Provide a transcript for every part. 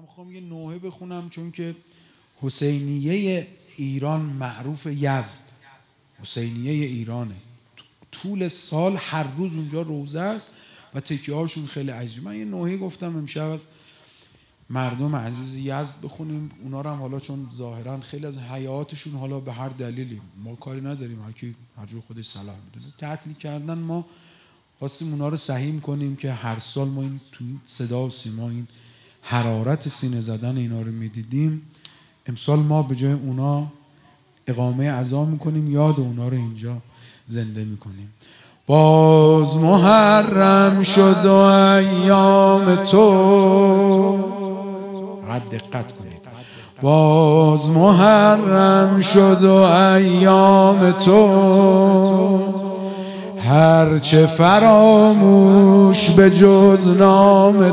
میخوام یه نوحه بخونم، چون که حسینیه ایران معروف یزد، حسینیه ایرانه، طول سال هر روز اونجا روزه است و تکیه هاشون خیلی عجیبه. من یه نوحه گفتم امشب از مردم عزیز یزد بخونیم. اونا رو هم حالا چون ظاهرا خیلی از حیاتشون حالا به هر دلیلی ما کاری نداریم، هر کی هر جور خودش صلاح میدونه تعطیل کردن، ما خواستیم اونا رو سهیم کنیم که هر سال ما این تو صدا و سیما این حرارت سینه زدن اینا رو میدیدیم. امسال ما به جای اونا اقامه عزا میکنیم، یاد اونا رو اینجا زنده میکنیم. باز محرم شد و ایام تو، دقت کنید، باز محرم شد و ایام تو، هرچه فراموش به جز نام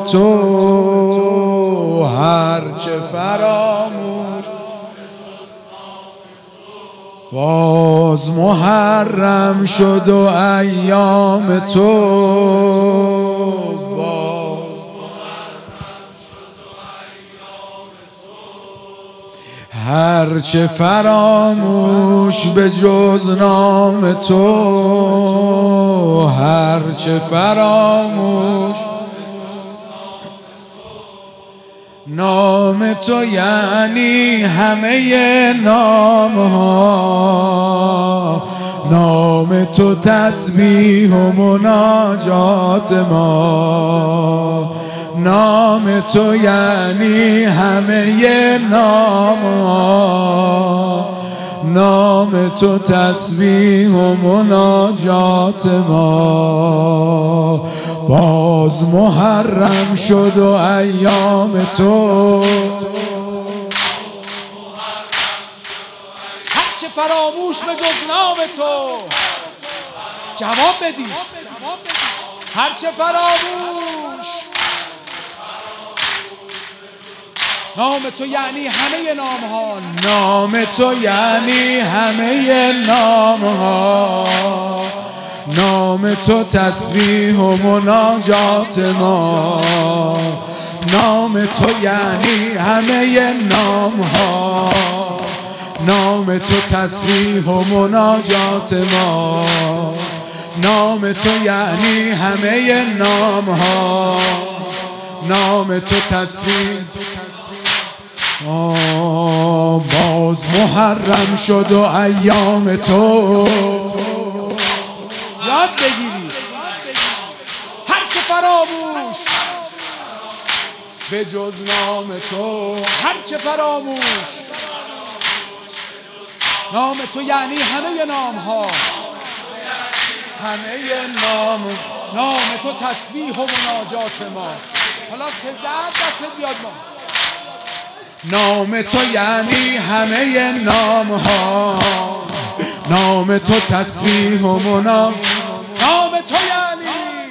تو، هرچه فراموش باز محرم شد و ایام تو، هرچه فراموش به جز نام تو، هرچه فراموش نام تو یعنی همه نام ها، نام تو تسبیح و مناجات ما، نام تو یعنی همه نام ها، نام تو تسبیح و مناجات ما. باز محرم شد و ایام تو، هرچه فراموش به جز نام تو. جواب بدید، هرچه فراموش نام تو یعنی همه نام ها، نام تو یعنی همه نام ها، نام تو تسبیح و مناجات ما، نام تو یعنی همه نام ها، نام تو تسبیح و مناجات ما، نام تو یعنی همه نام ها، نام تو تسبیح. باز محرم شد و ایام تو، یاد بگیرید هرچه فراموش به جز نام تو، هرچه فراموش نام تو یعنی همه نام ها، همه نام، نام تو تسبیح و مناجات ما. حالا سزد دست بیاد ما. نام تو یعنی همه نام ها، نام تو تسبیح و مناجات، نام تو یعنی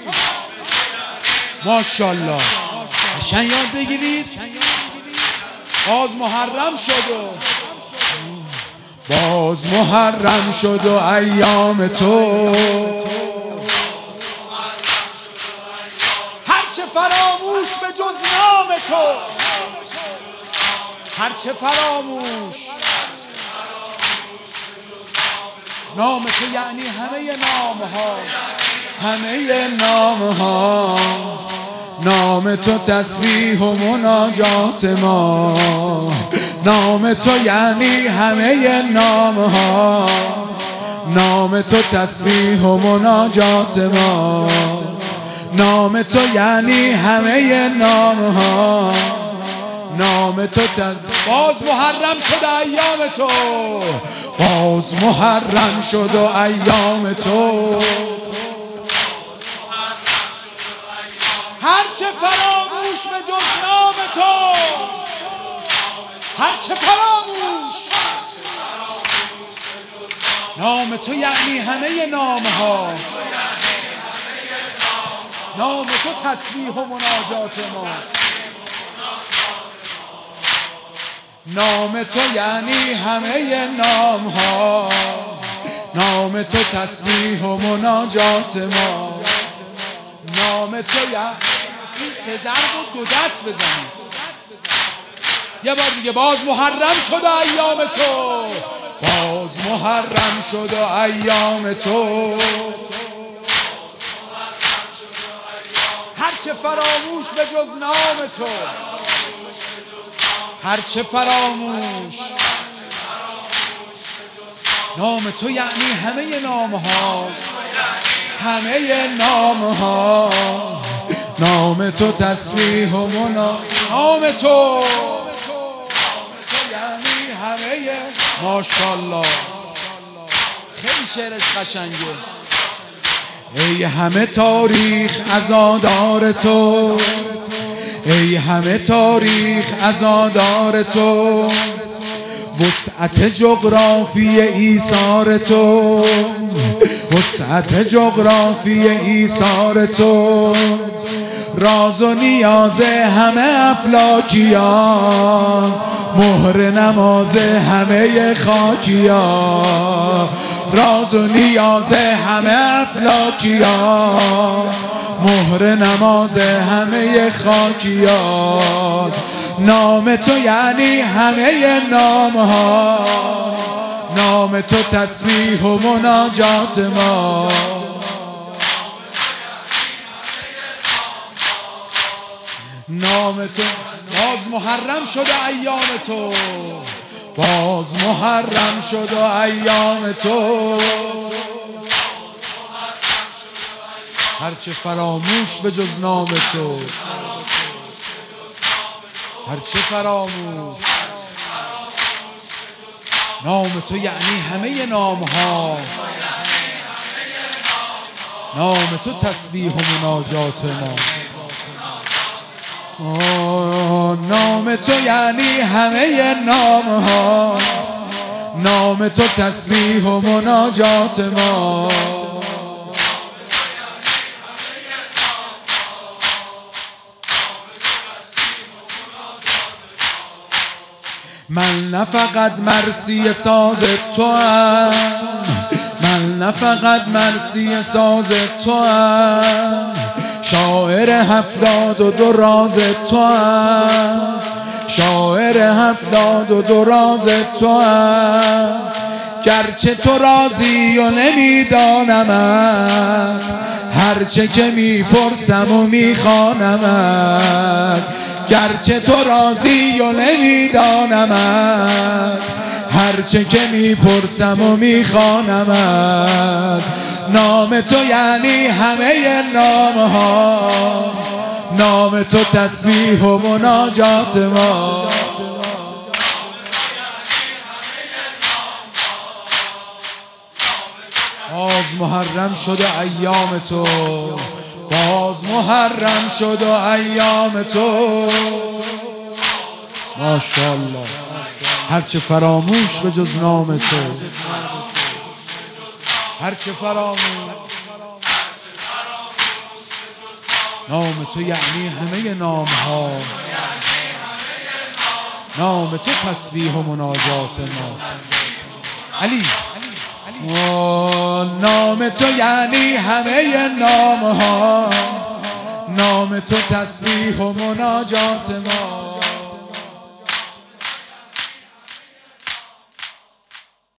ماشاءالله. قشنگ یاد بگیرید. باز محرم شد و باز محرم شد و ایام تو، هرچه فراموش به جز نام تو، هرچه فراموش نام تو یعنی همه نام ها، همه نام ها، نام تو تسبیح و مناجات ما، نام تو یعنی همه نام ها، نام تو تسبیح و مناجات ما، نام تو یعنی همه نام ها، نام تو باز محرم شد ایام تو، باز محرم شد و ایام تو، هرچه فراموش به جز نام تو، هرچه فراموش نام تو یعنی همه نام ها، نام تو تسبیح و مناجات ما، نام تو یعنی همه نام ها، نام تو تسبیح و مناجات ما، نام تو یعنی این سه ضرب رو دو دست بزنید. یه بار دیگه. باز محرم شد ایام تو، باز محرم شد ایام تو. هرچه فراموش به جز نام تو، هرچه فراموش نام تو، یعنی همه نام ها، همه نام ها. نام تو تسبیح و منا، نام تو یعنی همه. ماشاءالله خیلی شعرش قشنگه. ای همه تاریخ عزادار تو، ای همه تاریخ عزادار تو. وسعت جغرافی ایثار تو، وسعت جغرافی ایثار تو. راز و نیاز همه افلاکیان، مهر نماز همه خاکیان. راز و نیاز همه افلاکیان، مهر نماز همه خاکیان. نام تو یعنی همه نام ها، نام تو تسبیح و مناجات ما. نام تو باز محرم شد ایام تو، باز محرم شد ایام تو. هرچه فراموش به جز نام تو، هرچه فراموش نام تو یعنی همه نام ها. نام تو تسبیح و مناجات ما. نام تو یعنی همه نام ها. نام تو تسبیح و مناجات ما. من نه فقط مرسی ساز تو هم، من نه فقط مرسی ساز تو هم. شاعر 72 راز تو هم، شاعر 72 راز تو هم. گرچه تو راضی و نمیدانم، هرچه که میپرسم و میخوانم. گرچه تو راضی و نمیدانم، هرچه که میپرسم و میخوانم. نام تو یعنی همه نام ها، نام تو تسبیح و مناجات ما. باز محرم شد ایام تو، باز محرم شد ایام تو. ماشاءالله هرچه فراموش به جز نام تو، هرچه فراموش نام تو یعنی همه نام ها. نام تو تسبیح و مناجات ما. علی نام تو یعنی همه نام ها. نام تو تسبیح و مناجات ما.